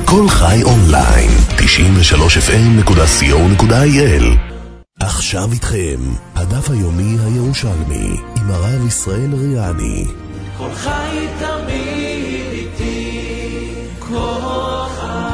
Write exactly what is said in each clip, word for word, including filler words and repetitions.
כל חי אונליין, תשעים ושלוש אף אם נקודה סי או נקודה איי אל. עכשיו איתכם, הדף היומי הירושלמי, עם הרב ישראל ריאני. כל חי תמיד איתי, כל חי.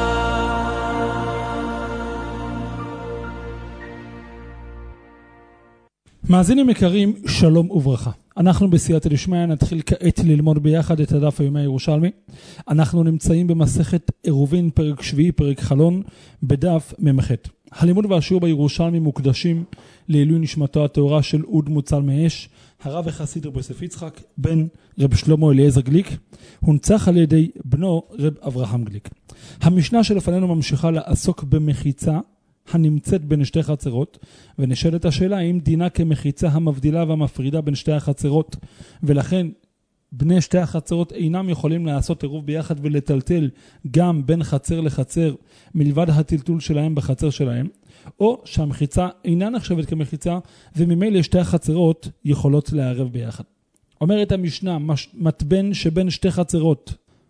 מאזינים יקרים, שלום וברכה. אנחנו בסייעתא דשמיא נתחיל כעת ללמוד ביחד את הדף היומי הירושלמי. אנחנו נמצאים במסכת עירובין, פרק שביעי, פרק חלון, בדף ממ"ח. הלימוד והשיעור בירושלמי מוקדשים לעילוי נשמתו הטהורה של אוד מוצל מאש, הרב וחסיד רב יוסף יצחק, בן רב שלמה אליעזר גליק, הונצח על ידי בנו רב אברהם גליק. המשנה שלפנינו ממשיכה לעסוק במחיצה הנמצאת בין שתי חצרות, ונשאלת השאלה האם דינה כמחיצה המבדילה והמפרידה בין שתי החצרות, ולכן בני שתי החצרות אינם יכולים לעשות עירוב ביחד ולטלטל גם בין חצר לחצר מלבד הטלטול שלהם בחצר שלהם, או שהמחיצה אינה נחשבת כמחיצה וממילא שתי החצרות יכולות לערב ביחד. אומרת המשנה, מתבן שבין שתי חצרות,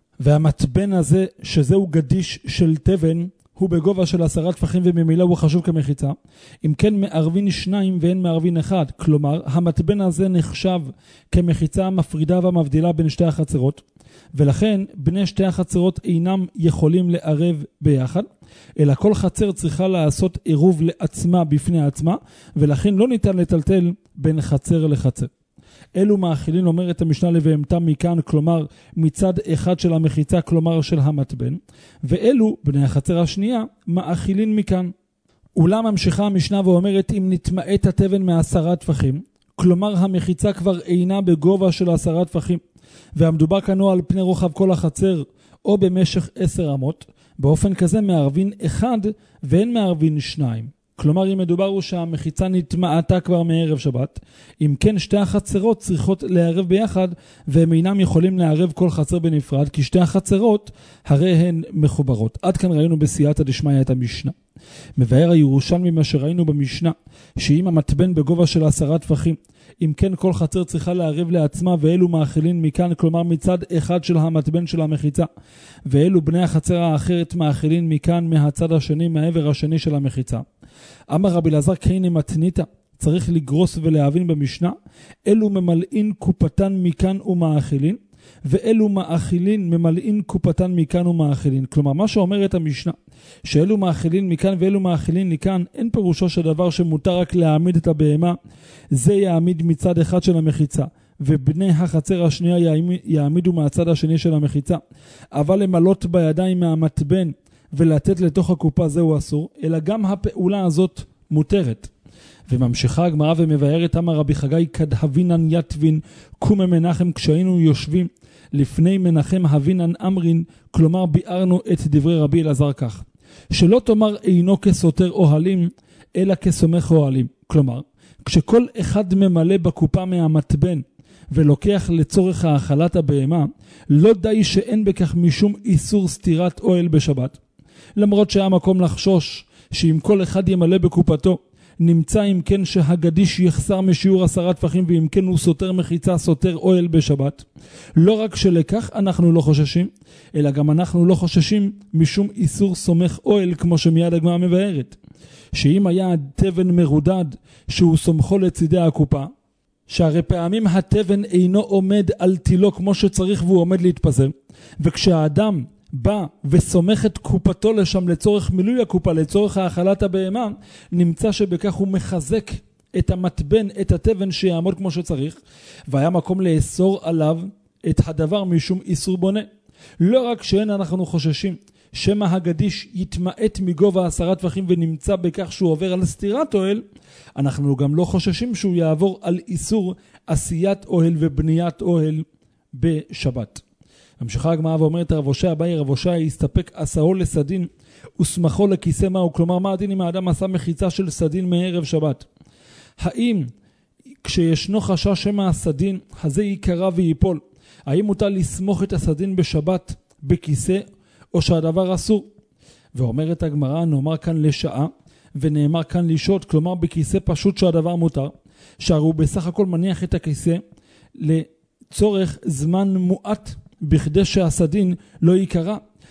והמתבן הזה שזהו גדיש של תבן הוא בגובה של עשרה טפחים וממילא הוא חשוב כמחיצה. אם כן מערבין שניים ואין מערבין אחד, כלומר המתבן הזה נחשב כמחיצה המפרידה והמבדילה בין שתי החצרות, ולכן בני שתי החצרות אינם יכולים לערב ביחד, אלא כל חצר צריכה לעשות עירוב לעצמה בפני עצמה, ולכן לא ניתן לטלטל בין חצר לחצר. אלו מאכילים, אומרת המשנה, לבהמתם מכאן, כלומר מצד אחד של המחיצה, כלומר של המתבן, ואלו בני החצר השנייה מאכילים מכאן. אולם ממשיכה המשנה ואומרת, אם נתמעט התבן מעשרה טפחים, כלומר המחיצה כבר אינה בגובה של עשרה טפחים, והמדובר כאן על פני רוחב כל החצר או במשך עשר אמות, באופן כזה מערבין אחד ואין מערבין שניים. כלומר, אם מדובר הוא שהמחיצה נתמעטה כבר מערב שבת, אם כן שתי החצרות צריכות לערב ביחד, והם אינם יכולים לערב כל חצר בנפרד, כי שתי החצרות הרי הן מחוברות. עד כאן ראינו בסייעתא דשמיא את המשנה. מבאר הירושלמי מה שראינו במשנה, שאם המתבן בגובה של עשרה טפחים, אם כן כל חצר צריכה לערב לעצמה, ואלו מאכילים מכאן, כלומר מצד אחד של המתבן של המחיצה, ואלו בני החצר האחרת מאכילים מכאן מהצד השני, מהעבר השני של המחיצה. אמר רבי אלעזר קייני מתניתא, צריך לגרוס ולהבין במשנה, אלו ממלאים קופתן מכאן ומאכילין, ואלו מאכילין ממלאים קופתן מכאן ומאכילין. כלומר, מה שאומרת המשנה, שאלו מאכילין מכאן ואלו מאכילין מכאן, אין פירושו של דבר שמותר רק להעמיד את הבהמה, זה יעמיד מצד אחד של המחיצה, ובני החצר השנייה יעמידו מהצד השני של המחיצה. אבל למלות בידיים מהמתבן ולתת לתוך הקופה זהו אסור, אלא גם הפעולה הזאת מותרת. וממשיכה הגמרא ומבארת, אמר רבי חגי, כד הבינן יתבין קומא מנחם, כשהיינו יושבים לפני מנחם הבינן אמרין, כלומר ביארנו את דברי רבי אלעזר כך, שלא תאמר אינו כסותר אוהלים, אלא כסומך אוהלים. כלומר, כשכל אחד ממלא בקופה מהמתבן ולוקח לצורך האכלת הבהמה, לא די שאין בכך משום איסור סתירת אוהל בשבת. למרות שהיה מקום לחשוש שאם כל אחד ימלא בקופתו, נמצא אם כן שהגדיש יחסר משיעור עשרה טפחים, ואם כן הוא סותר מחיצה, סותר אוהל בשבת. לא רק שלכך אנחנו לא חוששים, אלא גם אנחנו לא חוששים משום איסור סומך אוהל, כמו שמיד הגמרא מבארת, שאם היה תבן מרודד שהוא סומכו לצידי הקופה, שהרי פעמים התבן אינו עומד על תילו כמו שצריך והוא עומד להתפזר, וכשהאדם בא וסומך את קופתו לשם לצורך מילוי הקופה, לצורך האכלת הבהמה, נמצא שבכך הוא מחזק את המתבן, את התבן שיעמוד כמו שצריך, והיה מקום לאסור עליו את הדבר משום איסור בונה. לא רק שאין אנחנו חוששים שמא הגדיש יתמעט מגובה עשרה טפחים ונמצא בכך שהוא עובר על סתירת אוהל, אנחנו גם לא חוששים שהוא יעבור על איסור עשיית אוהל ובניית אוהל בשבת. המשיכה הגמרא ואומרת, רב הושע אביי, רב הושע יסתפק עשאו לסדין וסמכו לכיסא מהו. כלומר, מה הדין אם האדם עשה מחיצה של סדין מערב שבת? האם כשישנו חשש שמא הסדין הזה ייקרע ויפול, האם מותר לסמוך את הסדין בשבת בכיסא, או שהדבר אסור? ואומרת הגמרא, נאמר כאן לשעה ונאמר כאן לשעות, כלומר בכיסא פשוט שהדבר מותר, שהרי הוא בסך הכל מניח את הכיסא לצורך זמן מועט בכדי שהסדין לא ייקרע.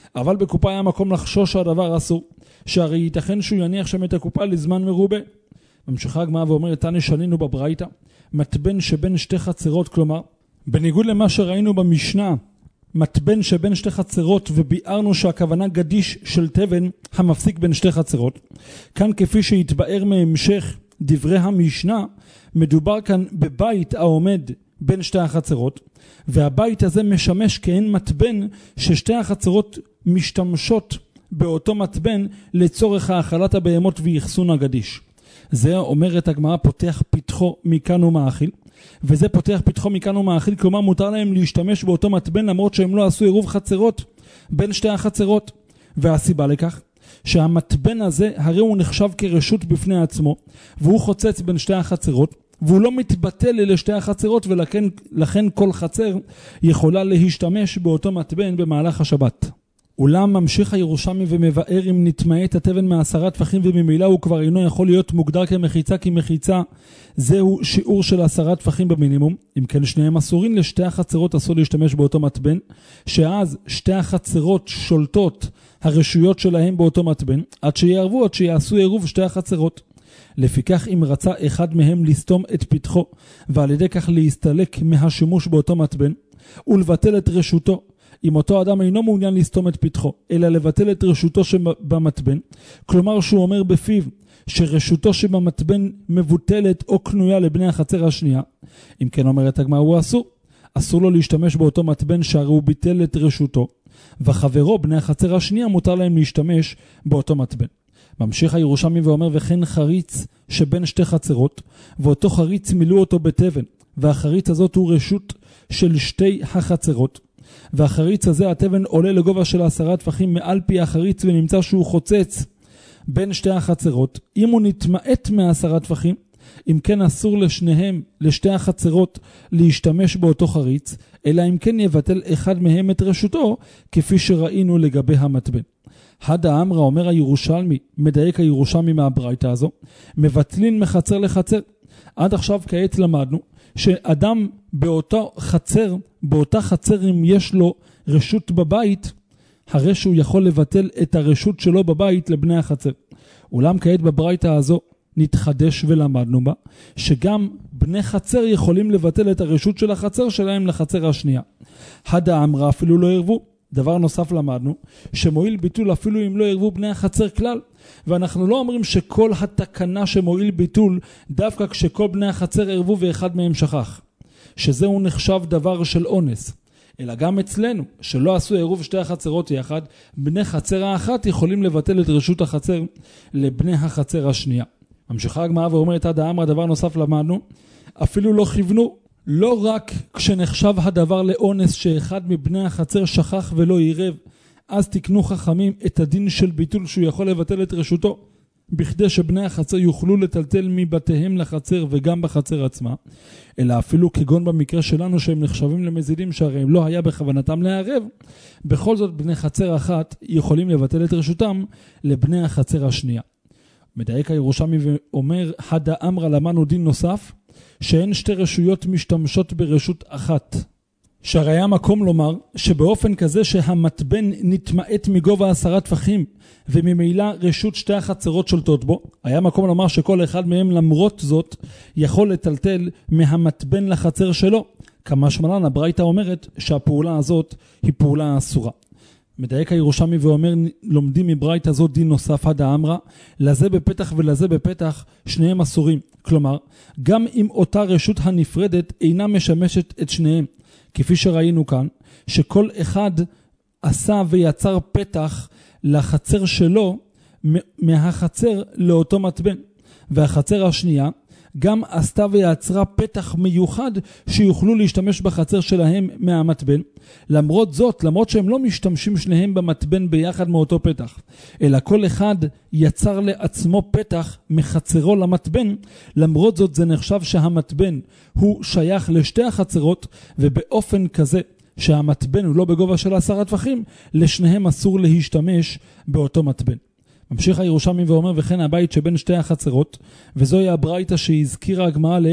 אבל בקופה היה מקום לחשוש שהדבר אסור, שהרי ייתכן שהוא יניח שם את הקופה לזמן מרובה. ממשיכה הגמרא ואומרת, תני שנינו בברייתא, מתבן שבין שתי חצרות, כלומר, בניגוד למה שראינו במשנה, מתבן שבין שתי חצרות, וביארנו שהכוונה גדיש של תבן המפסיק בין שתי חצרות. כאן כפי שהתבאר מהמשך דברי המשנה, מדובר כאן בבית העומד בין שתי החצרות, והבית הזה משמש כהן מתבן ששתי החצרות משתמשות באותו מתבן לצורך האכלת הבהמות ויחסון הגדיש. זה אומרת הגמרא פותח פתחו מכאן ומאכיל, וזה פותח פתחו מכאן ומאכיל, כלומר מותר להם להשתמש באותו מתבן למרות שהם לא עשו עירוב חצרות בין שתי החצרות. והסיבה לכך שהמתבן הזה הרי הוא נחשב כרשות בפני עצמו, והוא חוצץ בין שתי החצרות, והוא לא מתבטל לשתי החצרות, ולכן לכן כל חצר יכולה להשתמש באותו מתבן במהלך השבת. אולם ממשיך הירושלמי ומבאר אם נתמעט התבן מעשרה טפחים וממילא הוא כבר אינו יכול להיות מוגדר כמחיצה, כי מחיצה זהו שיעור של עשרה טפחים במינימום. אם כן שניהם אסורים, לשתי החצרות אסור להשתמש באותו מתבן, שאז שתי החצרות שולטות הרשויות שלהם באותו מתבן, עד שיערבו, עד שיעשו עירוב שתי החצרות. לפיכך אם רצה אחד מהם לסתום את פתחו, ועל ידי כך להסתלק מהשימוש באותו מתבן, ולבטל את רשותו, אם אותו אדם אינו מעוניין לסתום את פתחו, אלא לבטל את רשותו שבמתבן, כלומר שהוא אומר בפיו שרשותו שבמתבן מבוטלת או קנויה לבני החצר השנייה, אם כן אומרת הגמרא הוא אסור, אסור לו להשתמש באותו מתבן שהרי הוא ביטל את רשותו, וחברו בני החצר השנייה מותר להם להשתמש באותו מתבן. ממשיך הירושלמי ואומר, וכן חריץ שבין שתי חצרות, ואותו חריץ מילאו אותו בתבן, והחריץ הזאת הוא רשות של שתי החצרות, והחריץ הזה התבן עולה לגובה של עשרה טפחים מעל פי החריץ, ונמצא שהוא חוצץ בין שתי החצרות. אם הוא נתמעט מעשרה טפחים, אם כן אסור לשניהם, לשתי החצרות, להשתמש באותו חריץ, אלא אם כן יבטל אחד מהם את רשותו, כפי שראינו לגבי המתבן. הדה אמרה, אומר הירושלמי, מדייק הירושלמי מהברייתא הזו, מבטלין מחצר לחצר. עד עכשיו כעת למדנו שאדם באותו חצר, באותה חצר אם יש לו רשות בבית, הרי שהוא יכול לבטל את הרשות שלו בבית לבני החצר. אולם כעת בברייתא הזו נתחדש ולמדנו בה, שגם בני חצר יכולים לבטל את הרשות של החצר שלהם לחצר השנייה. הדה אמרה, אפילו לא ירבו. דבר נוסף למדנו, שמועיל ביטול אפילו אם לא ירבו בני החצר כלל. ואנחנו לא אומרים שכל התקנה שמועיל ביטול דווקא כשכל בני החצר ירבו ואחד מהם שכח, שזהו נחשב דבר של אונס, אלא גם אצלנו שלא עשו עירוב שתי החצרות יחד, בני חצר האחת יכולים לבטל את רשות החצר לבני החצר השנייה. ממשיכה הגמרא ואומרת עד האמרה, דבר נוסף למדנו, אפילו לא כיוונו, לא רק כשנחשב הדבר לאונס שאחד מבני החצר שכח ולא עירב, אז תקנו חכמים את הדין של ביטול שהוא יכול לבטל את רשותו, בכדי שבני החצר יוכלו לטלטל מבתיהם לחצר וגם בחצר עצמה, אלא אפילו כגון במקרה שלנו שהם נחשבים למזידים שהרי הם לא היה בכוונתם לערב, בכל זאת בני חצר אחת יכולים לבטל את רשותם לבני החצר השנייה. מדייק הירושלמי ואומר, הדה אמרה למדנו דין נוסף, שאין שתי רשויות משתמשות ברשות אחת. שהרי היה מקום לומר שבאופן כזה שהמתבן נתמעט מגובה עשרה טפחים וממילא רשות שתי החצרות שולטות בו, היה מקום לומר שכל אחד מהם למרות זאת יכול לטלטל מהמתבן לחצר שלו. כמשמע לן הברייתא אומרת שהפעולה הזאת היא פעולה אסורה. מדייק הירושלמי ואומר, לומדים מברייתא הזאת דין נוסף הדה אמרה, לזה בפתח ולזה בפתח שניהם אסורים. כלומר, גם אם אותה רשות הנפרדת אינה משמשת את שניהם, כפי שראינו כאן, שכל אחד עשה ויצר פתח לחצר שלו מהחצר לאותו מתבן, והחצר השנייה גם עשתה ויצרה פתח מיוחד שיוכלו להשתמש בחצר שלהם מהמתבן. למרות זאת, למרות שהם לא משתמשים שניהם במתבן ביחד מאותו פתח, אלא כל אחד יצר לעצמו פתח מחצרו למתבן, למרות זאת זה נחשב שהמתבן הוא שייך לשתי החצרות, ובאופן כזה שהמתבן הוא לא בגובה של עשרה טפחים, לשניהם אסור להשתמש באותו מתבן. ממשיך הירושלמי ואומר, וכן הבית שבין שתי החצרות, וזוהי הברייתא שהזכירה הגמרא לעיל,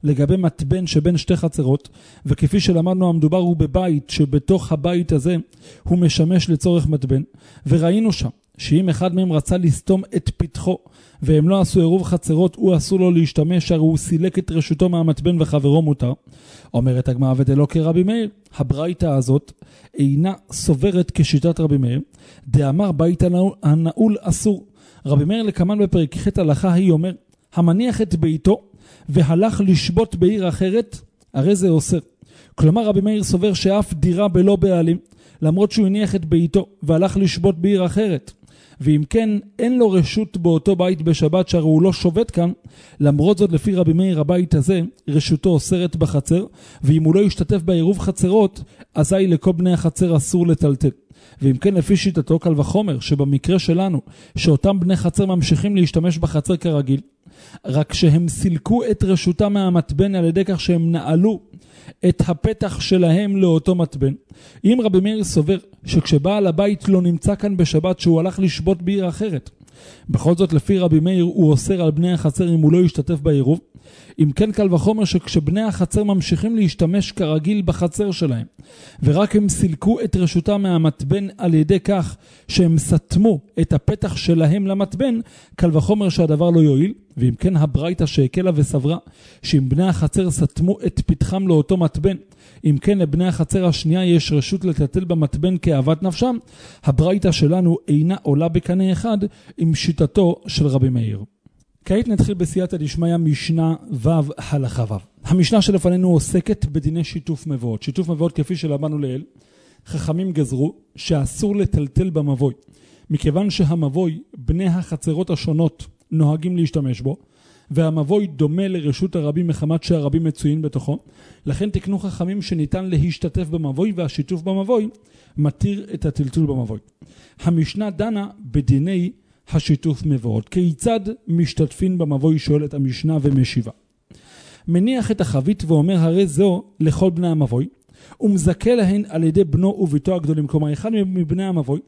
לגבי מתבן שבין שתי חצרות, וכפי שלמדנו המדובר הוא בבית שבתוך הבית הזה הוא משמש לצורך מתבן, וראינו שם שאם אחד מהם רצה לסתום את פתחו והם לא עשו עירוב חצרות, הוא אסור לו להשתמש, הרי הוא סילק את רשותו מהמתבן וחברו מותר. אומרת הגמרא ודלא כרבי מאיר, הברייתא הזאת אינה סוברת כשיטת רבי מאיר, דאמר בית הנעול אסור. רבי מאיר לקמן בפרק ח' הלכה היא אומר, המניח את ביתו והלך לשבות בעיר אחרת, הרי זה אוסר. כלומר רבי מאיר סובר שאף דירה בלא בעלים, למרות שהוא הניח את ביתו והלך לשבות בעיר אחרת, ואם כן אין לו רשות באותו בית בשבת שהרי הוא לא שובת כאן, למרות זאת לפי רבי מאיר הבית הזה רשותו אוסרת בחצר, ואם הוא לא ישתתף בעירוב חצרות אזי לכל בני החצר אסור לטלטל. ואם כן לפי שיטתו קל וחומר שבמקרה שלנו שאותם בני חצר ממשיכים להשתמש בחצר כרגיל, רק שהם סילקו את רשותם מהמתבן על ידי כך שהם נעלו את הפתח שלהם לאותו מתבן. אם רבי מאיר סובר שכשבעל הבית לא נמצא כאן בשבת שהוא הלך לשבות בעיר אחרת, בכל זאת לפי רבי מאיר הוא אוסר על בני החצר אם הוא לא ישתתף בעירוב. אם כן קל וחומר שכשבני החצר ממשיכים להשתמש כרגיל בחצר שלהם, ורק הם סילקו את רשותם מהמתבן על ידי כך שהם סתמו את הפתח שלהם למתבן, קל וחומר שהדבר לא יועיל. ואם כן הברייתא שהקלה וסברה שאם בני החצר סתמו את פתחם לאותו מתבן, אם כן לבני החצר השנייה יש רשות לטלטל במתבן כאוות נפשם, הברייתא שלנו אינה עולה בקנה אחד עם שיטתו של רבי מאיר. כעת נתחיל בסייעתא דשמיא משנה ו' הלכה ו'. המשנה שלפנינו עוסקת בדיני שיתוף מבואות. שיתוף מבואות כפי שלמדנו לעיל, חכמים גזרו שאסור לטלטל במבוי, מכיוון שהמבוי בני החצרות השונות נוהגים להשתמש בו, והמבוי דומה לרשות הרבים מחמת שהרבים מצויים בתוכו, לכן תקנו חכמים שניתן להשתתף במבוי, והשיתוף במבוי מתיר את הטלטול במבוי. המשנה דנה בדיני השיתוף מבואות. כיצד משתתפים במבוי, שואלת המשנה ומשיבה. מניח את החבית ואומר הרי זו לכל בני המבוי, ומזכה להן על ידי בנו וביתו הגדולים. כלומר אחד מבני המבוי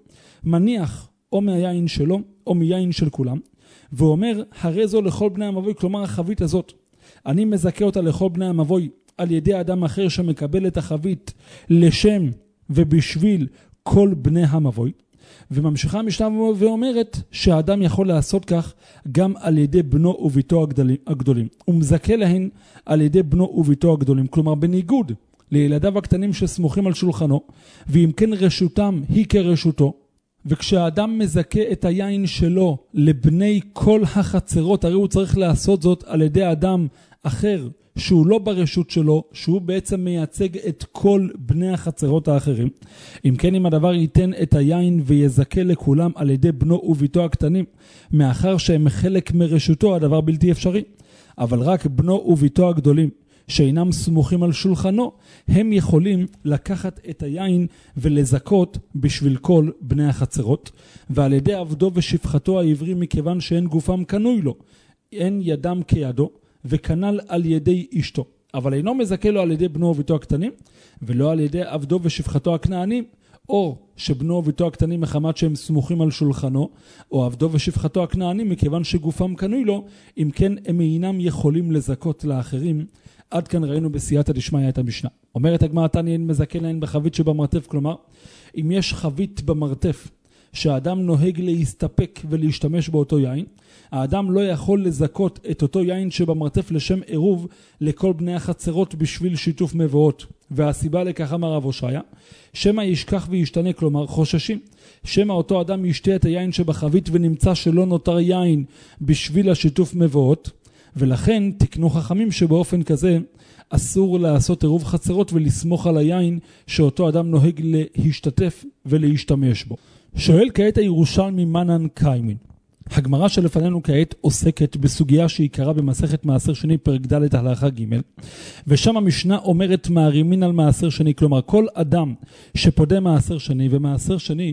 מניח או מהיין שלו או מיין של כולם, ואומר הרי זו לכל בני המבוי, כלומר החבית הזאת אני מזכה אותה לכל בני המבוי על ידי אדם אחר שמקבל את החבית לשם ובשביל כל בני המבוי. וממשיכה המשנה ואומרת שהאדם יכול לעשות כך גם על ידי בנו וביתו הגדולים, ומזכה להן על ידי בנו וביתו הגדולים. כלומר בניגוד לילדיו הקטנים שסמוכים על שולחנו, ואם כן רשותם היא כרשותו, וכשהאדם מזכה את היין שלו לבני כל החצרות, הרי הוא צריך לעשות זאת על ידי אדם אחר שהוא לא ברשות שלו, שהוא בעצם מייצג את כל בני החצרות האחרים. אם כן אם הדבר ייתן את היין ויזכה לכולם על ידי בנו וביתו הקטנים, מאחר שהם חלק מרשותו הדבר בלתי אפשרי, אבל רק בנו וביתו הגדולים שאינם סמוכים על שולחנו, הם יכולים לקחת את היין ולזכות בשביל כל בני החצרות, ועל ידי עבדו ושפחתו העברי, מכיוון שאין גופם קנוי לו, אין ידם כידו, וכנל על ידי אשתו, אבל אינו מזכה לו על ידי בנו וביתו הקטנים, ולא על ידי עבדו ושפחתו הכנענים, או שבנו וביתו הקטנים מחמת שהם סמוכים על שולחנו, או עבדו ושפחתו הכנענים מכיוון שגופם קנוי לו, אם כן הם אינם יכולים לזכות לאחרים. עד כאן ראינו בסייעתא דשמיא את המשנה. אומרת הגמרא תניא אין מזכה להן בחבית שבמרתף, כלומר אם יש חבית במרתף שהאדם נוהג להסתפק ולהשתמש באותו יין, האדם לא יכול לזכות את אותו יין שבמרתף לשם עירוב לכל בני החצרות בשביל שיתוף מבואות. והסיבה לכך אמר רב הושעיה, שמא ישכח וישתנה, כלומר חוששים שמא אותו אדם ישתה את היין שבחבית ונמצא שלא נותר יין בשביל השיתוף מבואות, ולכן תקנו חכמים שבאופן כזה אסור לעשות עירוב חצרות ולסמוך על היין שאותו אדם נוהג להשתתף ולהשתמש בו. שואל כעת הירושלמי מנן קיימין. הגמרא שלפנינו כעת עוסקת בסוגיה שעיקרה במסכת מעשר שני פרק ד' הלכה ג', ושם המשנה אומרת מערימין על מעשר שני, כלומר כל אדם שפודה מעשר שני, ומעשר שני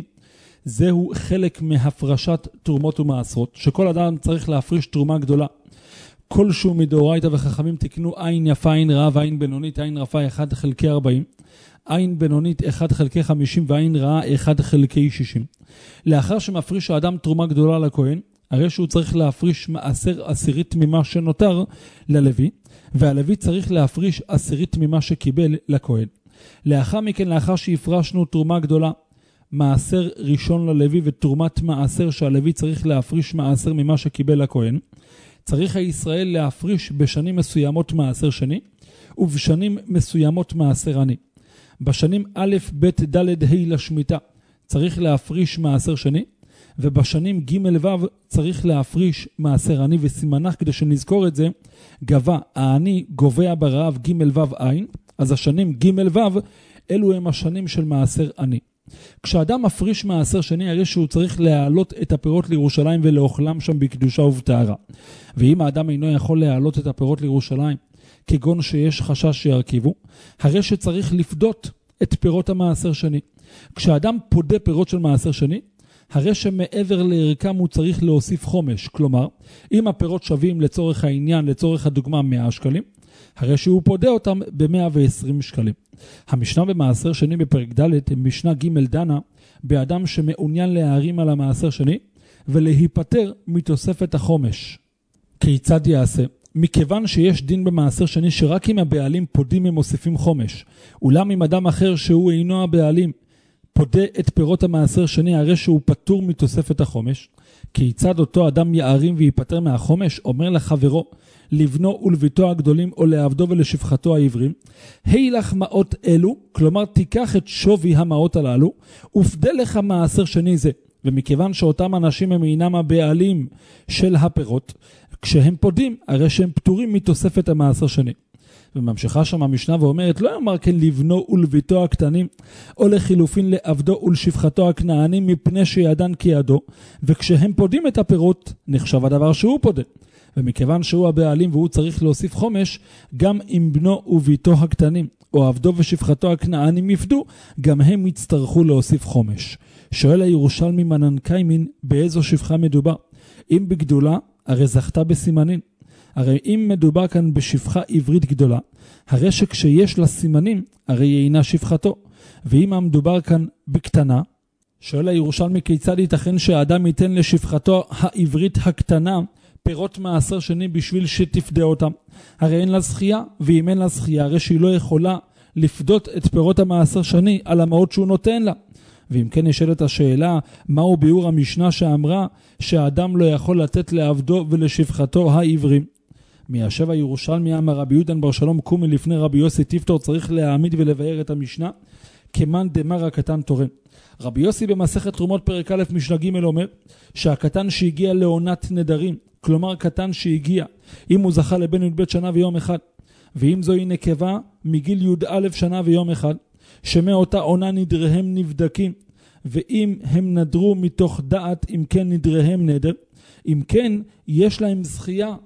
זהו חלק מהפרשת תרומות ומעשרות, שכל אדם צריך להפריש תרומה גדולה כלשהו מדאורייתא, וחכמים תקנו עין יפה עין רעה ועין בינונית, עין רפה אחד חלקי ארבעים, עין בינונית אחד חלקי חמישים ועין רעה אחד חלקי שישים. לאחר שמפריש האדם תרומה גדולה לכהן, הרי שהוא צריך להפריש מעשר עשירית ממה שנותר ללוי, והלוי צריך להפריש עשירית ממה שקיבל לכהן. לאחר מכן, לאחר שהפרשנו תרומה גדולה, מעשר ראשון ללוי ותרומת מעשר שהלוי צריך להפריש מעשר ממה שקיבל לכהן, צריך הישראל להפריש בשנים מסוימות מעשר שני, ובשנים מסוימות מעשר עני. בשנים א', ב', ד', ה' לשמיטה צריך להפריש מעשר שני, ובשנים ג' ו' צריך להפריש מעשר עני, וסימנך כדי שנזכור את זה, גבה, העני גובע ברעב ג' ו' עין, אז השנים ג' ו' אלו הם השנים של מעשר עני. כשאדם מפריש מעשר שני, הרי שהוא צריך להעלות את הפירות לירושלים ולאוכלם שם בקדושה ובטהרה. ואם האדם אינו יכול להעלות את הפירות לירושלים, כגון שיש חשש שירכיבו, הרי שצריך לפדות את פירות המעשר שני. כשאדם פודה פירות של מעשר שני, הרי שמעבר לערכם הוא צריך להוסיף חומש. כלומר, אם הפירות שווים לצורך העניין, לצורך הדוגמה מאה שקלים, הרי שהוא פודה אותם ב-מאה ועשרים שקלים. המשנה במעשר שני בפרק ד' משנה ג' דנה באדם שמעוניין להרים על המעשר שני ולהיפטר מתוספת החומש. כיצד יעשה? מכיוון שיש דין במעשר שני שרק אם הבעלים פודים הם מוסיפים חומש, אולם אם אדם אחר שהוא אינו הבעלים פודה את פירות המעשר שני, הרי שהוא פטור מתוספת החומש. כיצד אותו אדם יערים ויפטר מהחומש? אומר לחברו, לבנו ולביתו הגדולים או לעבדו ולשפחתו העברים, הילך מאות אלו, כלומר תיקח את שווי המאות הללו, ופדה לך מעשר שני זה. ומכיוון שאותם אנשים הם אינם הבעלים של הפירות, כשהם פודים, הרי שהם פטורים מתוספת המעשר שני. וממשיכה שם המשנה ואומרת, לא יאמר כן לבנו ולביתו הקטנים, או לחילופין לעבדו ולשפחתו הכנענים, מפני שידן כידו, וכשהם פודים את הפירות, נחשב הדבר שהוא פודה. ומכיוון שהוא הבעלים והוא צריך להוסיף חומש, גם אם בנו וביתו הקטנים, או עבדו ושפחתו הכנענים יפדו, גם הם יצטרכו להוסיף חומש. שואל הירושלמי מנן קיימין, באיזו שפחה מדובר? אם בגדולה, הרי זכתה בסימנין. הרי אם מדובר כאן בשפחה עברית גדולה, הרי שכשיש לה סימנים, הרי היא אינה שפחתו. ואם מדובר כאן בקטנה, שואל הירושלמי כיצד ייתכן שהאדם ייתן לשפחתו העברית הקטנה פירות מעשר שני בשביל שתפדה אותם. הרי אין לה זכייה, ואם אין לה זכייה, הרי שהיא לא יכולה לפדות את פירות המעשר שני על המעות שהוא נותן לה. ואם כן נשאלת השאלה, מהו ביאור המשנה שאמרה שהאדם לא יכול לתת לעבדו ולשפחתו העברים? מיישב הירושלמי אמר רבי יהודן בר שלום קומי לפני רבי יוסי טיפטור, צריך להעמיד ולבאר את המשנה כמן דמר הקטן תורם. רבי יוסי במסכת תרומות פרק א' משנה ג' אומר שהקטן שהגיע לעונת נדרים, כלומר קטן שהגיע אם הוא זכה לבן י"ב שנה ויום אחד, ואם זוהי נקבה מגיל י"א שנה ויום אחד, שמאותה עונה נדריהם נבדקים, ואם הם נדרו מתוך דעת, אם כן נדריהם נדר, אם כן יש להם זכייה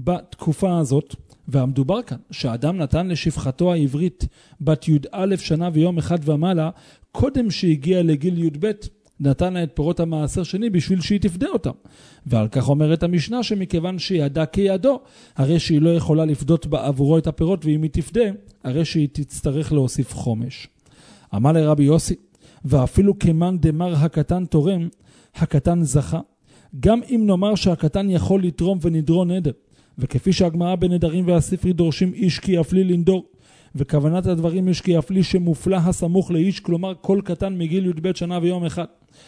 בתקופה הזאת. והמדובר כאן שהאדם נתן לשפחתו העברית בת י"א שנה ויום אחד ומעלה, קודם שהגיע לגיל י"ב, נתן לה את פירות המעשר שני בשביל שהיא תפדה אותם. ועל כך אומרת המשנה שמכיוון שידה כידו, הרי שהיא לא יכולה לפדות בעבורו את הפירות, ואם היא תפדה, הרי שהיא תצטרך להוסיף חומש. אמר לרבי יוסי, ואפילו כמן דמר הקטן תורם, הקטן זכה. גם אם נאמר שהקטן יכול לתרום ונדרו נדר, וכפי שהגמרא בנדרים והספרי דורשים איש כי יפלי לנדור, וכוונת הדברים יש כי יפלי שמופלה הסמוך לאיש, כלומר כל קטן מגיל י"ב שנה ויום אחד,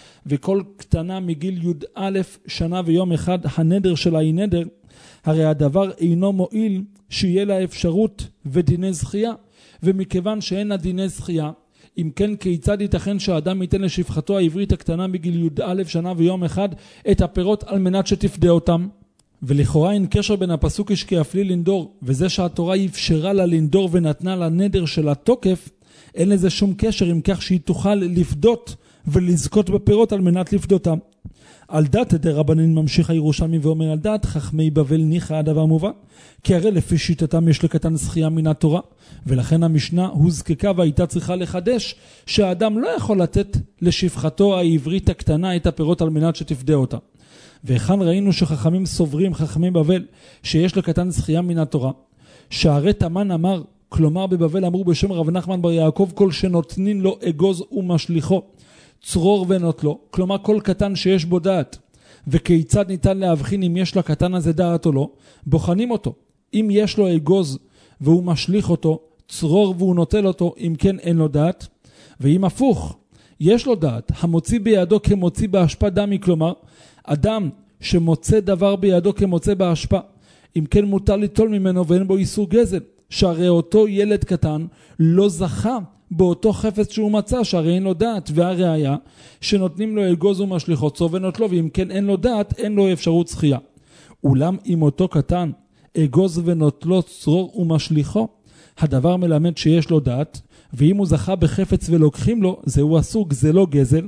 וכל קטנה מגיל י"א שנה ויום אחד, הנדר שלה היא נדר, הרי הדבר אינו מועיל שיהיה לה אפשרות ודיני זכייה, ומכיוון שאין הדיני זכייה, אם כן כיצד ייתכן שהאדם ייתן לשפחתו העברית הקטנה בגיל י"א שנה ויום אחד את הפירות על מנת שתפדה אותם? ולכאורה אין קשר בין הפסוק יש כי יפלי לנדור וזה שהתורה אפשרה לה לנדור ונתנה לה נדר של התוקף, אין לזה שום קשר עם כך שהיא תוכל לפדות ולזכות בפירות על מנת לפדותם. על דעת דרבנן ממשיך הירושלמי ואומר, על דעת חכמי בבל ניחא הדבר מובן, כי הרי לפי שיטתם יש לקטן זכייה מן התורה, ולכן המשנה הוזקקה והייתה צריכה לחדש שהאדם לא יכול לתת לשפחתו העברית הקטנה את הפירות על מנת שתפדה אותה. וכאן ראינו שחכמים סוברים, חכמי בבל, שיש לקטן זכייה מן התורה, שהרי תמן אמר, כלומר בבבל אמרו בשם רב נחמן בר יעקב, כל שנותנין לו אגוז ומשליחו, צרור ונוטלו, כלומר כל קטן שיש בו דעת, וכיצד ניתן להבחין אם יש לקטן הזה דעת או לא? בוחנים אותו. אם יש לו אגוז והוא משליך אותו, צרור והוא נוטל אותו, אם כן אין לו דעת. ואם הפוך, יש לו דעת, המוציא בידו כמוציא באשפה דמי, כלומר, אדם שמוצא דבר בידו כמוצא באשפה, אם כן מותר ליטול ממנו ואין בו איסור גזל, שהרי אותו ילד קטן לא זכה באותו חפץ שהוא מצא, שהרי אין לו דעת, והראיה שנותנים לו אגוז ומשליחו צרור ונוטלו, ואם כן אין לו דעת, אין לו אפשרות זכייה. אולם אם אותו קטן אגוז ונוטלו צרור ומשליחו, הדבר מלמד שיש לו דעת, ואם הוא זכה בחפץ ולוקחים לו, זהו אסור, זה לא גזל,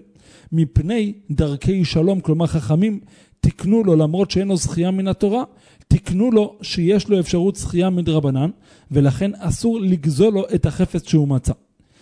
מפני דרכי שלום, כלומר חכמים תקנו לו, למרות שאין לו זכייה מן התורה, תקנו לו שיש לו אפשרות זכייה מדרבנן, ולכן אסור לגזול לו את החפץ שהוא מצא.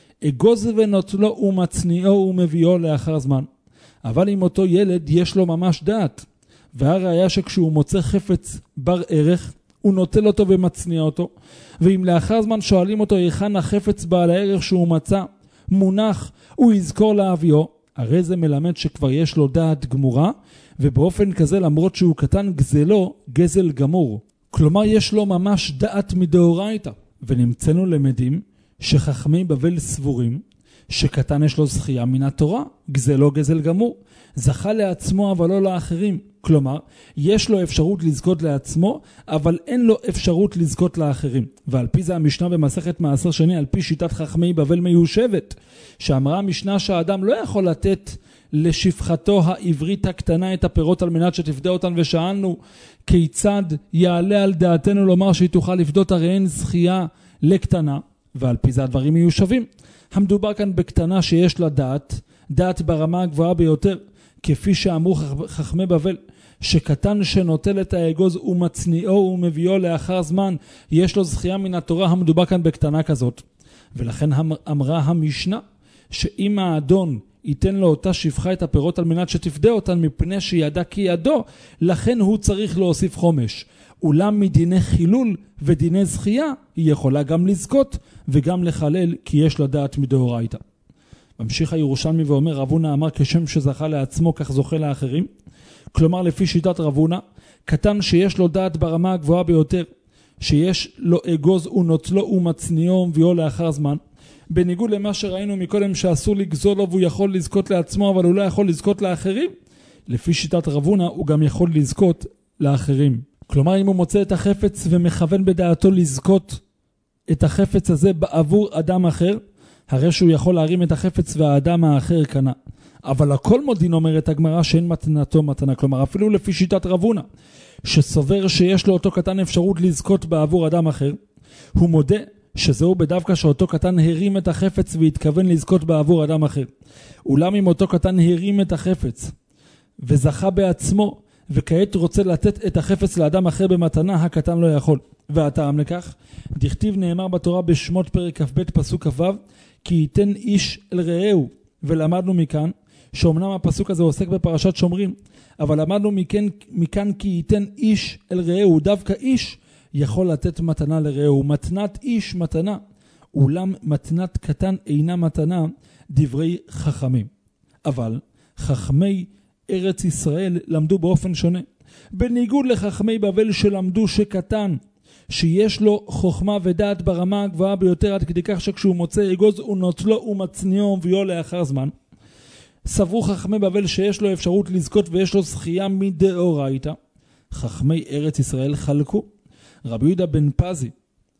אגוז ונוטלו ומצניעו ומביאו לאחר זמן. אבל אם אותו ילד יש לו ממש דעת, והראיה שכשהוא מוצא חפץ בר ערך, הוא נוטל אותו ומצניע אותו, ואם לאחר זמן שואלים אותו היכן החפץ בעל הערך שהוא מצא, מונח, הוא יזכור להביאו, הרי זה מלמד שכבר יש לו דעת גמורה, ובאופן כזה למרות שהוא קטן גזלו, גזל גמור. כלומר יש לו ממש דעת מדאורייתא, ונמצאנו למדים שחכמי בבל סבורים שקטן יש לו זכייה מן התורה, גזלו גזל גמור, זכה לעצמו אבל לא לאחרים. כלומר, יש לו אפשרות לזכות לעצמו, אבל אין לו אפשרות לזכות לאחרים. ועל פי זה המשנה במסכת מעשר שני, על פי שיטת חכמי בבל מיושבת, שאמרה המשנה שהאדם לא יכול לתת לשפחתו העברית הקטנה את הפירות על מנת שתפדה אותן, ושאלנו כיצד יעלה על דעתנו לומר שהיא תוכל לפדות, הרי אין זכייה לקטנה, ועל פי זה הדברים מיושבים. המדובר כאן בקטנה שיש לה דעת, דעת ברמה הגבוהה ביותר, כפי שאמרו חכמי בבל, שקטן שנוטל את האגוז ומצניעו ומביאו לאחר זמן, יש לו זכייה מן התורה, המדובר כאן בקטנה כזאת. ולכן אמרה המשנה, שאם האדון ייתן לו אותה שפחה את הפירות על מנת שתפדה אותן, מפני שידע כי ידו, לכן הוא צריך להוסיף חומש. אולם מדיני חילול ודיני זכייה, היא יכולה גם לזכות וגם לחלל, כי יש לה דעת מדאורייתא. ממשיך הירושלמי ואומר, רב הונא אמר כשם שזכה לעצמו כך זוכה לאחרים. כלומר לפי שיטת רב הונא, קטן שיש לו דעת ברמה הגבוהה ביותר, שיש לו אגוז ונוטלו ומצניעו ומביאו לאחר זמן, בניגוד למה שראינו מקודם שאסור לגזול לו והוא יכול לזכות לעצמו אבל הוא לא יכול לזכות לאחרים, לפי שיטת רב הונא הוא גם יכול לזכות לאחרים. כלומר אם הוא מוצא את החפץ ומכוון בדעתו לזכות את החפץ הזה בעבור אדם אחר, הרי שהוא יכול להרים את החפץ והאדם האחר קנה. אבל הכל מודין אומרת הגמרא שאין מתנתו מתנה. כלומר אפילו לפי שיטת רב הונא שסובר שיש לו אותו קטן אפשרות לזכות בעבור אדם אחר, הוא מודה שזהו בדווקא שאותו קטן הרים את החפץ והתכוון לזכות בעבור אדם אחר. אולם אם אותו קטן הרים את החפץ וזכה בעצמו וכעת רוצה לתת את החפץ לאדם אחר במתנה, הקטן לא יכול. והטעם לכך, דכתיב נאמר בתורה בשמות פרק כ"ב פסוק כ"ו, כי ייתן איש אל רעהו. ולמדנו מכאן, שאומנם הפסוק הזה עוסק בפרשת שומרים, אבל למדנו מכאן, מכאן כי ייתן איש אל רעהו, דווקא איש יכול לתת מתנה לרעהו. מתנת איש מתנה, אולם מתנת קטן אינה מתנה, דברי חכמים. אבל חכמי ארץ ישראל למדו באופן שונה. בניגוד לחכמי בבל שלמדו שקטן, שיש לו חוכמה ודעת ברמה הגבוהה ביותר, עד כדי כך שכשהוא מוצא אגוז הוא נוטלו ומצניעו ומביאו לאחר זמן. סברו חכמי בבל שיש לו אפשרות לזכות ויש לו זכייה מדאורייתא. חכמי ארץ ישראל חלקו. רבי יהודה בן פזי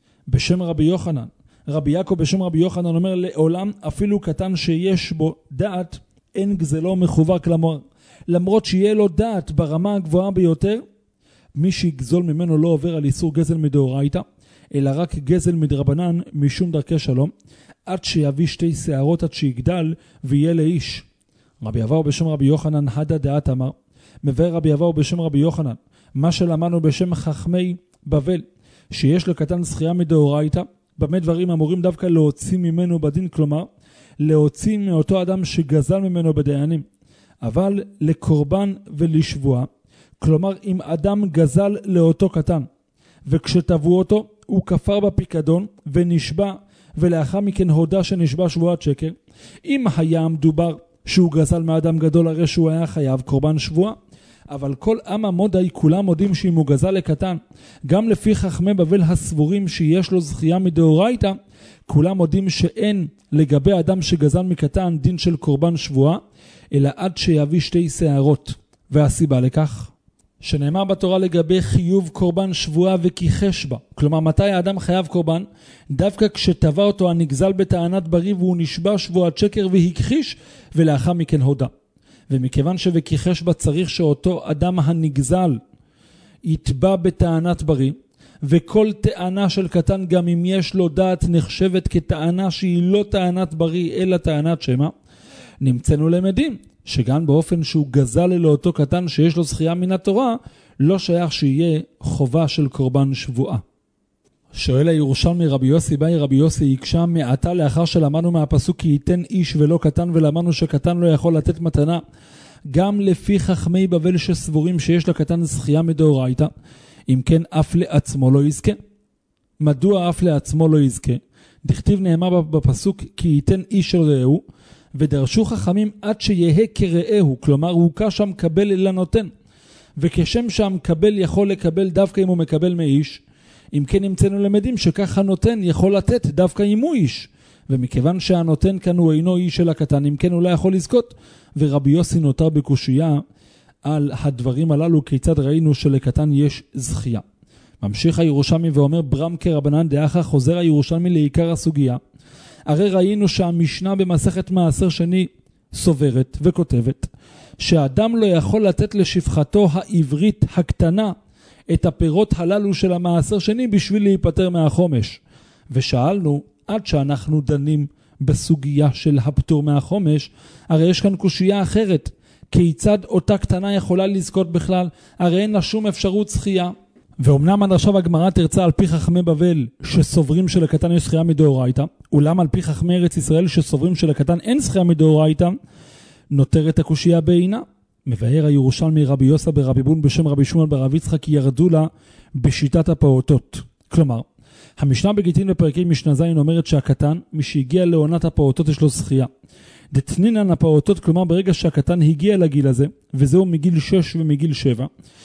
בשם רבי יוחנן, רבי יעקב בשם רבי יוחנן אומר, לעולם אפילו קטן שיש בו דעת אין גזלו מחובר, כלומר למרות שיהיה לו דעת ברמה הגבוהה ביותר, מי שיגזול ממנו לא עובר על איסור גזל מדאורייתא, אלא רק גזל מדרבנן משום דרכי שלום, עד שיביא שתי שערות עד שיגדל ויהיה לאיש. רבי אבאו בשם רבי יוחנן הדה דעת אמר, מבאר רבי אבאו בשם רבי יוחנן, מה שלמדנו בשם חכמי בבל, שיש לקטן זכייה מדאורייתא, במה דברים אמורים דווקא להוציא ממנו בדין, כלומר להוציא מאותו אדם שגזל ממנו בדיינים, אבל לקורבן ולשבועה. כלומר אם אדם גזל לאותו קטן וכשתבעו אותו הוא כפר בפיקדון ונשבע ולאחר מכן הודה שנשבע שבועת שקר, אם היה מדובר שהוא גזל מאדם גדול הרי שהוא היה חייב קורבן שבועה, אבל כל עם המודאי כולם מודים שאם הוא גזל לקטן, גם לפי חכמי בבל הסבורים שיש לו זכייה מדאורייתא, כולם מודים שאין לגבי אדם שגזל מקטן דין של קורבן שבועה, אלא עד שיביא שתי שערות. והסיבה לכך, שנאמר בתורה לגבי חיוב קורבן שבועה וכיחש בה. כלומר, מתי האדם חייב קורבן? דווקא כשטבע אותו הנגזל בטענת בריא והוא נשבע שבועת שקר והכחיש, ולאחר מכן הודה. ומכיוון שוכיחש בה צריך שאותו אדם הנגזל יתבע בטענת בריא, וכל טענה של קטן גם אם יש לו דעת נחשבת כטענה שהיא לא טענת בריא אלא טענת שמא, נמצאנו למדים שגם באופן שהוא גזל לאותו קטן שיש לו זכייה מן התורה, לא שייך שיהיה חובה של קורבן שבועה. שואל הירושלמי רבי יוסי באי רבי יוסי הקשה מעתה לאחר שלמדנו מהפסוק כי ייתן איש ולא קטן, ולמדנו שקטן לא יכול לתת מתנה, גם לפי חכמי בבל שסבורים שיש לקטן זכייה מדאורייתא, אם כן אף לעצמו לא יזכה. מדוע אף לעצמו לא יזכה? דכתיב נאמר בפסוק כי ייתן איש של רעהו, ודרשו חכמים עד שיהיה כרעהו, כלומר הוא כשם קבל לנותן, וכשם שם קבל יכול לקבל דווקא אם הוא מקבל מאיש, אם כן נמצאנו למדים שכך הנותן יכול לתת דווקא אם הוא איש, ומכיוון שהנותן כאן הוא אינו איש של הקטן, אם כן הוא לא יכול לזכות. ורבי יוסי נותר בקושייה על הדברים הללו, כיצד ראינו שלקטן יש זכייה. ממשיך הירושלמי ואומר ברם כרבנן דאחא, חוזר הירושלמי לעיקר הסוגיה. הרי ראינו שהמשנה במסכת מעשר שני סוברת וכותבת שאדם לא יכול לתת לשפחתו העברית הקטנה את הפירות הללו של המעשר שני בשביל להיפטר מהחומש. ושאלנו, עד שאנחנו דנים בסוגיה של הפטור מהחומש, הרי יש כאן קושייה אחרת. כיצד אותה קטנה יכולה לזכות בכלל? הרי אין לה שום אפשרות זכייה. ואומנם עד עכשיו הגמרא תרצה על פי חכמי בבל שסוברים שלקטן יש זכייה מדאורייתא, אולם על פי חכמי ארץ ישראל שסוברים שלקטן אין זכייה מדאורייתא, נותרת הקושייה בעינה. מבאר הירושלמי רבי יוסי ברבי בון בשם רבי שמואל ברב יצחק ירדו לה בשיטת הפעוטות. כלומר, המשנה בגיטין בפרקים משנה זין אומרת שהקטן, מי שהגיע לעונת הפעוטות יש לו זכייה. דתנינן הפעוטות, כלומר ברגע שהקטן הגיע לגיל הזה, וזהו מגיל שש ומגיל שבע,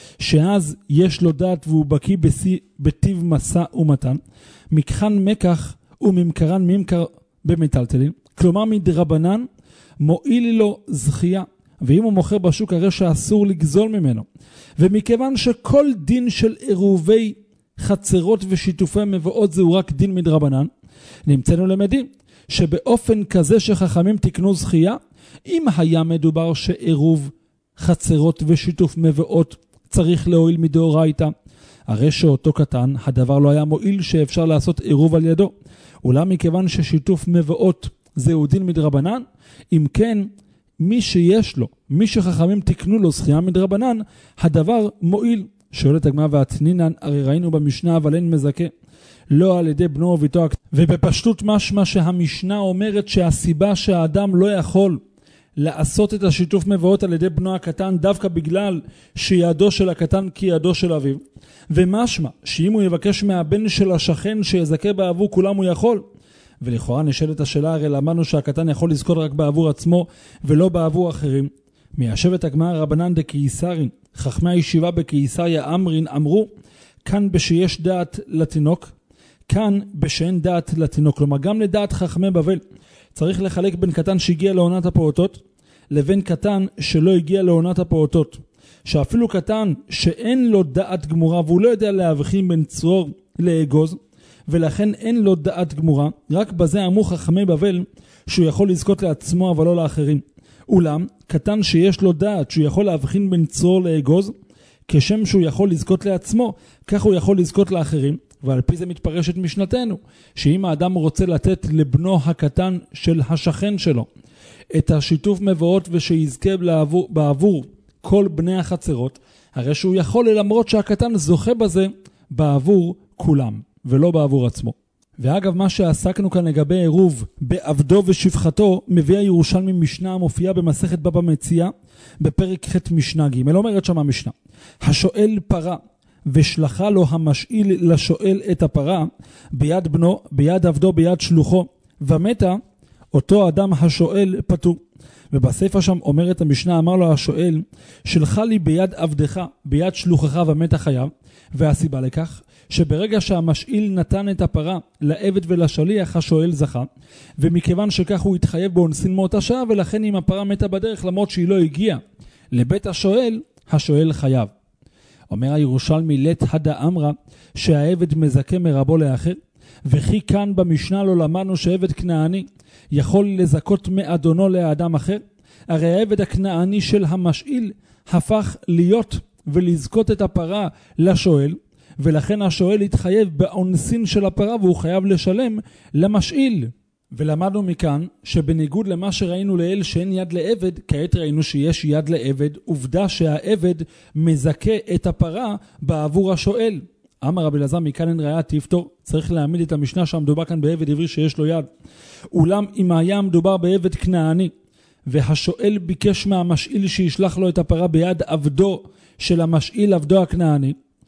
שאז יש לו דעת והוא בקיא בטיב מסע ומתן, מקחן מקח וממכרן ממכר במטלטלין, כלומר מדרבנן מועיל לו זכייה, ואם הוא מוכר בשוק הרי שאסור לגזול ממנו. ומכיוון שכל דין של עירובי חצרות ושיתופי מבואות זהו רק דין מדרבנן, נמצאנו למדים שבאופן כזה שחכמים תקנו זכייה, אם היה מדובר שעירוב חצרות ושיתוף מבואות צריך להועיל מדאורייתא, הרי שאותו קטן הדבר לא היה מועיל שאפשר לעשות עירוב על ידו. אולם מכיוון ששיתוף מבואות זהו דין מדרבנן, אם כן מי שיש לו, מי שחכמים תקנו לו זכייה מדרבנן, הדבר מועיל. שואלת הגמרא והתנינן, הרי ראינו במשנה אבל אין מזכה, לא על ידי בנו וביתו. ובפשטות משמע שהמשנה אומרת שהסיבה שהאדם לא יכול לעשות את השיתוף מבואות על ידי בנו הקטן דווקא בגלל שידו של הקטן כידו של אביו, ומשמע שאם הוא יבקש מהבן של השכן שיזכה בעבור כולם הוא יכול. ולכאורה נשאלת השאלה, הרי למדנו שהקטן יכול לזכות רק בעבור עצמו ולא בעבור אחרים. מיישבת הגמרא רבנן דקיסרין, חכמי הישיבה בקיסריה אמרין אמרו, כאן בשיש דעת לתינוק, כאן בשאין דעת לתינוק. כלומר גם לדעת חכמי בבל צריך לחלק בין קטן שהגיע לעונת הפעוטות לבין קטן שלא הגיע לעונת הפעוטות. שאפילו קטן שאין לו דעת גמורה והוא לא יודע להבחין בין צרור לאגוז, ולכן אין לו דעת גמורה, רק בזה אמרו חכמי בבל שהוא יכול לזכות לעצמו אבל לא לאחרים. אולם קטן שיש לו דעת שהוא יכול להבחין בין צרור לאגוז, כשם שהוא יכול לזכות לעצמו, כך הוא יכול לזכות לאחרים. ועל פי זה מתפרשת משנתנו, שאם האדם רוצה לתת לבנו הקטן של השכן שלו את השיתוף מבואות ושיזכה בעבור, בעבור כל בני החצרות, הרי שהוא יכול, למרות שהקטן זוכה בזה בעבור כולם ולא בעבור עצמו. ואגב, מה שעסקנו כאן לגבי עירוב בעבדו ושפחתו, מביא הירושלמי משנה המופיעה במסכת בבא מציעא בפרק ח' משנה ג'. אומרת שם המשנה, השואל פרה ושלחה לו המשאיל לשואל את הפרה ביד בנו, ביד עבדו, ביד שלוחו, ומתה, אותו אדם השואל פטור. ובספר שם אומרת המשנה, אמר לו השואל, שלך לי ביד עבדך, ביד שלוחך ומת החייב, והסיבה לכך, שברגע שהמשאיל נתן את הפרה לעבד ולשליח, השואל זכה, ומכיוון שכך הוא התחייב באונסין מאותה שעה, ולכן אם הפרה מתה בדרך, למרות שהיא לא הגיעה לבית השואל, השואל חייב. אומר הירושלמי, לית הדה אמרה, שהעבד מזכה מרבו לאחר, וכי כאן במשנה לא למדנו שעבד כנעני יכול לזכות מאדונו לאדם אחר? הרי העבד הכנעני של המשאיל הפך להיות ולזכות את הפרה לשואל, ולכן השואל התחייב באונסין של הפרה והוא חייב לשלם למשאיל. ולמדנו מכאן שבניגוד למה שראינו לאל שאין יד לעבד, כעת ראינו שיש יד לעבד, עובדה שהעבד מזכה את הפרה בעבור השואל. אמר רבי אלעזר, מכאן אין ראיה תפתור, צריך להעמיד את המשנה שמדובר כאן בעבד עברי שיש לו יד. אולם אם היה מדובר בעבד כנעני, והשואל ביקש מהמשאיל שישלח לו את הפרה ביד עבדו של המשאיל עבדו הכנעני,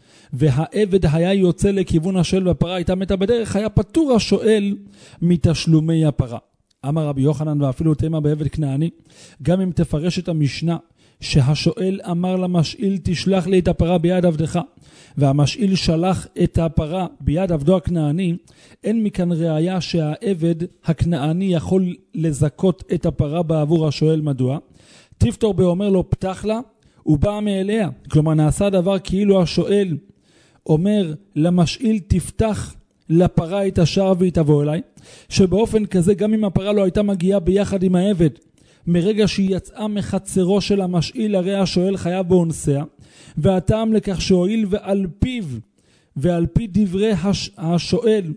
והעבד היה יוצא לכיוון השואל והפרה הייתה מתה בדרך, היה פטור השואל מתשלומי הפרה. אמר רבי יוחנן, ואפילו תמה בעבד כנעני, גם אם תפרש את המשנה שהשואל אמר למשאיל תשלח לי את הפרה ביד עבדך, והמשאיל שלח את הפרה ביד עבדו הכנעני, אין מכאן ראיה שהעבד הכנעני יכול לזכות את הפרה בעבור השואל. מדוע? תפתור באומר לו פתח לה, הוא בא מאליה. כלומר נעשה דבר כאילו השואל אומר למשאיל תפתח לפרה את השער והיא תבוא אליי, שבאופן כזה גם אם הפרה לא הייתה מגיעה ביחד עם העבד, מרגע שהיא יצאה מחצרו של המשאיל, הרי השואל חייב באונסיה, והטעם לכך שהועיל ועל פיו ועל פי דברי הש... השואל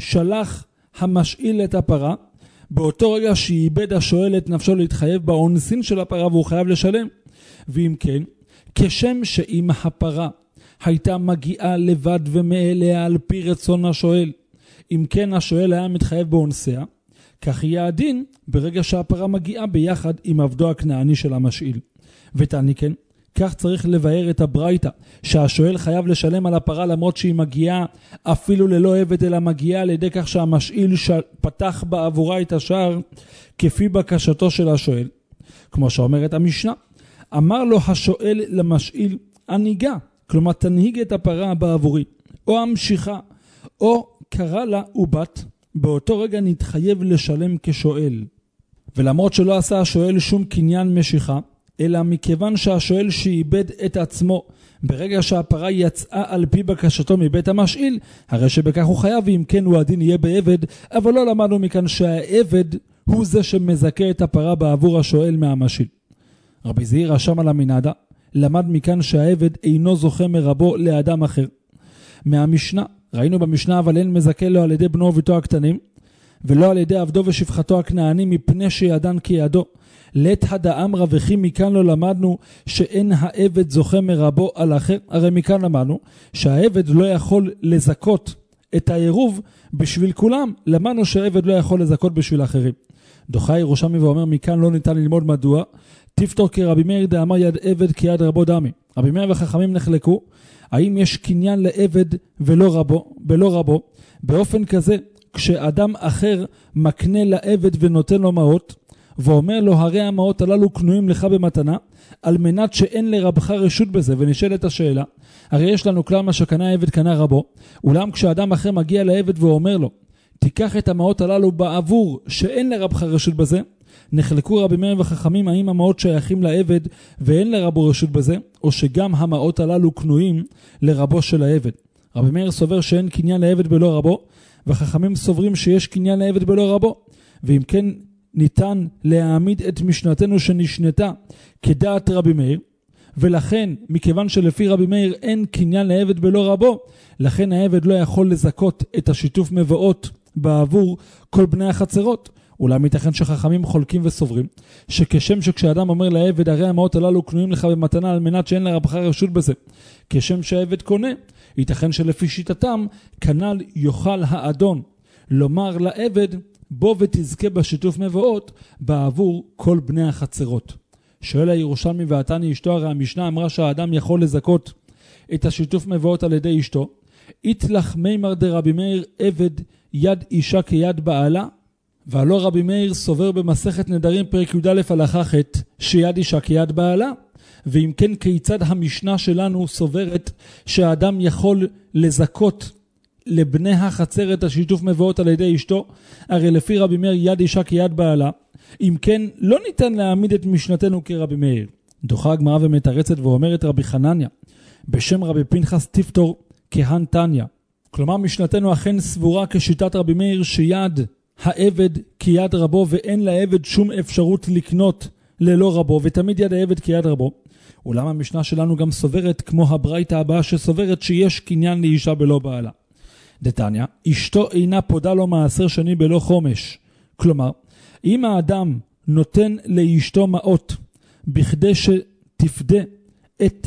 שלח המשאיל את הפרה, באותו רגע שאיבד השואל את נפשו להתחייב באונסין של הפרה והוא חייב לשלם. ואם כן, כשם שאם הפרה הייתה מגיעה לבד ומאליה על פי רצון השואל, אם כן השואל היה מתחייב באונסיה, כך יהיה הדין ברגע שהפרה מגיעה ביחד עם עבדו הכנעני של המשאיל. ותעני כן, כך צריך לבאר את הברייתא, שהשואל חייב לשלם על הפרה למרות שהיא מגיעה אפילו ללא עבד, אלא מגיעה על ידי כך שהמשאיל פתח בעבורה את השער כפי בקשתו של השואל. כמו שאומרת המשנה, אמר לו השואל למשאיל, הניגה, כלומר תנהיג את הפרה בעבורי, או המשיכה, או קרא לה ובת, באותו רגע נתחייב לשלם כשואל. ולמרות שלא עשה השואל שום קניין משיכה, אלא מכיוון שהשואל שאיבד את עצמו ברגע שהפרה יצאה על פי בקשתו מבית המשאיל, הרי שבכך הוא חייב, ואם כן הוא הדין יהיה בעבד. אבל לא למדנו מכאן שהעבד הוא זה שמזכה את הפרה בעבור השואל מהמשאיל. רבי זעיר רשם על המנהדה, למד מכאן שהעבד אינו זוכה מרבו לאדם אחר. מהמשנה, ראינו במשנה, אבל אין מזכה לו על ידי בנו וביתו הקטנים, ולא על ידי עבדו ושפחתו הכנעני, מפני שידן כידו. לית הדה אמרה, וכי מכאן לא למדנו שאין העבד זוכה מרבו על אחר. הרי מכאן למדנו שהעבד לא יכול לזכות את העירוב בשביל כולם. למדנו שהעבד לא יכול לזכות בשביל אחרים. דוחה ירושלמי ואומר, מכאן לא ניתן ללמוד מדוע. תפתור כרבי מאיר דאמר יד עבד כיד רבו דמי. רבי מאיר וחכמים נחלקו האם יש קניין לעבד ולא רבו, ולא רבו. באופן כזה, כשאדם אחר מקנה לעבד ונותן לו מעות, ואומר לו הרי המעות הללו קנויים לך במתנה, על מנת שאין לרבך רשות בזה. ונשאלת השאלה, הרי יש לנו כלל מה שקנה העבד קנה רבו, אולם כשאדם אחר מגיע לעבד ואומר לו תיקח את המעות הללו בעבור שאין לרבך רשות בזה, נחלקו רבי מאיר וחכמים האם המעות שייכים לעבד ואין לרבו רשות בזה, או שגם המעות הללו קנויים לרבו של העבד. רבי מאיר סובר שאין קניין לעבד בלא רבו, וחכמים סוברים שיש קניין לעבד בלא רבו. ואם כן ניתן להעמיד את משנתנו שנשנתה כדעת רבי מאיר, ולכן מכיוון שלפי רבי מאיר אין קניין לעבד בלא רבו, לכן העבד לא יכול לזכות את השיתוף מבואות בעבור כל בני החצרות. אולם ייתכן שחכמים חולקים וסוברים שכשם שכשאדם אומר לעבד הרי המעות הללו קנויים לך במתנה על מנת שאין לרבך רשות בזה, כשם שהעבד קונה, ייתכן שלפי שיטתם כנ"ל יוכל האדון לומר לעבד בוא ותזכה בשיתוף מבואות בעבור כל בני החצרות. שואל הירושלמי ועתני אשתו, הרי המשנה אמרה שהאדם יכול לזכות את השיתוף מבואות על ידי אשתו. איתלך מימר דרבי מאיר עבד יד אישה כיד בעלה, והלא רבי מאיר סובר במסכת נדרים פרק י"א הלכה ח' שיד אישה כיד בעלה. ואם כן, כיצד המשנה שלנו סוברת שהאדם יכול לזכות לבני החצר את השיתוף מבואות על ידי אשתו? הרי לפי רבי מאיר יד אישה כיד בעלה. אם כן, לא ניתן להעמיד את משנתנו כרבי מאיר. דוחה הגמרא ומתרצת ואומרת רבי חנניה בשם רבי פנחס תפתור כהן תניא. כלומר, משנתנו אכן סבורה כשיטת רבי מאיר שיד העבד כיד רבו, ואין לעבד שום אפשרות לקנות ללא רבו, ותמיד יד העבד כיד רבו. אולם המשנה שלנו גם סוברת כמו הברייתא הבאה שסוברת שיש קניין לאישה בלא בעלה. דתניא, אשתו אינה פודה לו מעשר שני בלא חומש. כלומר, אם האדם נותן לאשתו מעות בכדי שתפדה את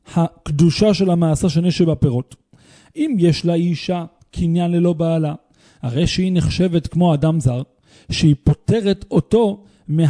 הקדושה של המעשר שני שבפירות, אם יש לה אישה קניין ללא בעלה, הרי שהיא נחשבת כמו אדם זר, שהיא פותרת אותו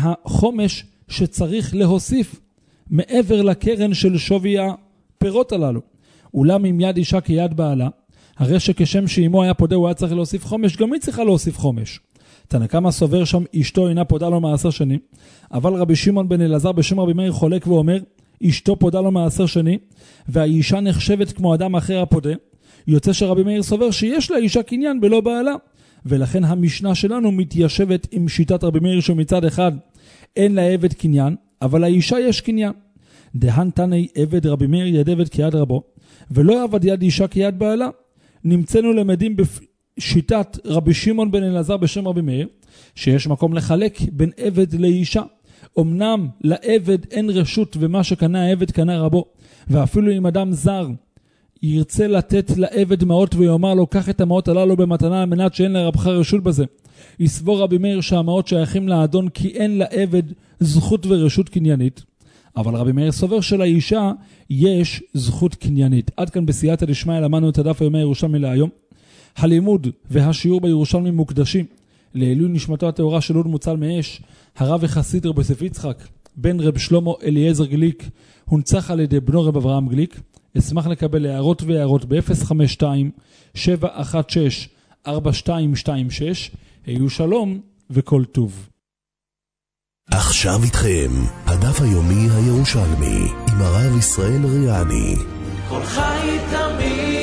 מהחומש שצריך להוסיף מעבר לקרן של שווי הפירות הללו. אולם אם יד אישה כיד בעלה, הרי שכשם שאמו היה פודה הוא היה צריך להוסיף חומש, גם היא צריכה להוסיף חומש. תנא קמא סובר שם אשתו אינה פודה לו מעשר שני, אבל רבי שמעון בן אלעזר בשם רבי מאיר חולק ואומר אשתו פודה לו מעשר שני, והאישה נחשבת כמו אדם אחר הפודה. יוצא שרבי מאיר סובר שיש לה אישה קניין בלא בעלה, ולכן המשנה שלנו מתיישבת עם שיטת רבי מאיר שמצד אחד אין לה עבד קניין, אבל לאישה יש קניין. דהן תנאי עבד רבי מאיר יד עבד כיד רבו, ולא עבד יד אישה כיד בעלה. נמצאנו למדים בשיטת רבי שמעון בן אלעזר בשם רבי מאיר, שיש מקום לחלק בין עבד לאישה. אמנם לעבד אין רשות, ומה שקנה העבד קנה רבו, ואפילו אם אדם זר ירצה לתת לעבד מעות ויאמר לו קח את המעות הללו במתנה על מנת שאין לרבך רשות בזה, יסבור רבי מאיר שהמעות שייכים לאדון כי אין לעבד זכות ורשות קניינית. אבל רבי מאיר סובר שלאישה יש זכות קניינית. עד כאן בסייעתא דשמיא למדנו את הדף היומי הירושלמי להיום. הלימוד והשיעור בירושלמי מוקדשים לעילוי נשמתו הטהורה של אוד מוצל מאש הרב וחסיד רבי יוסף יצחק בן רב שלמה אליעזר גליק, הונצח על ידי בנו רב אברהם גליק. אשמח לקבל הערות והערות ב-אפס חמש שתיים שבע אחת שש ארבע שתיים שתיים שש. היו שלום וכל טוב. עכשיו איתכם הדף היומי הירושלמי עם הרב ישראל ריאני. כל חי תמיד